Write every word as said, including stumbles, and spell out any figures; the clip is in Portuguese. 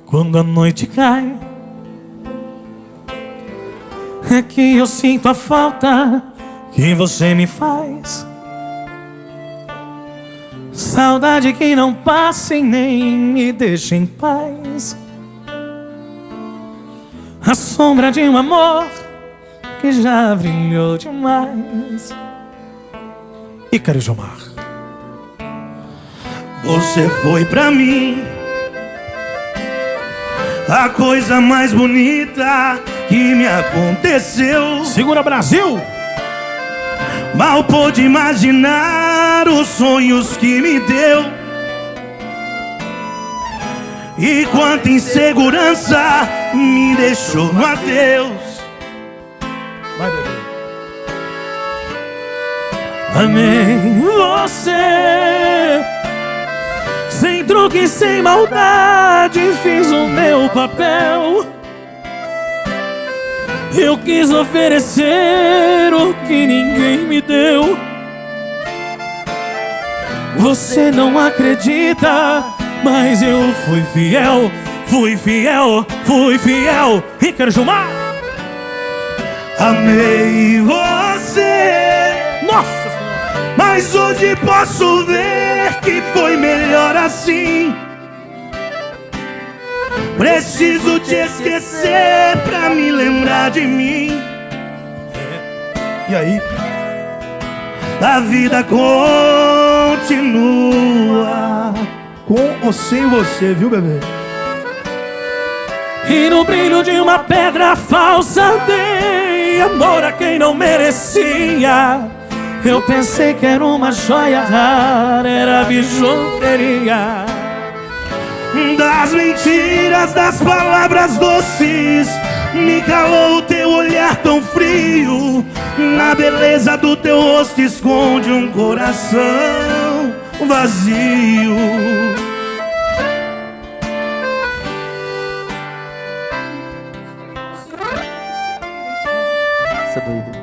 Quando a noite cai, é que eu sinto a falta que você me faz. Saudade que não passa e nem me deixa em paz. A sombra de um amor que já brilhou demais. Ícaro Gilmar. Você foi pra mim a coisa mais bonita que me aconteceu. Segura, Brasil! Mal pude imaginar os sonhos que me deu. E quanta insegurança me deixou no adeus. Vai, bebê. Amei você, sem truque e sem maldade, fiz o meu papel. Eu quis oferecer o que ninguém me deu. Você não acredita, mas eu fui fiel, fui fiel, fui fiel. Ícaro Gilmar. Amei você, Nossa! mas hoje posso ver que foi melhor assim. Preciso te esquecer pra me lembrar de mim. E aí? A vida continua Com ou sem você, viu, bebê? E no brilho de uma pedra falsa dei amor a quem não merecia. Eu pensei que era uma joia rara, era bijuteria. Das mentiras, das palavras doces, me calou o teu olhar tão frio. Na beleza do teu rosto esconde um coração vazio. Você é doido.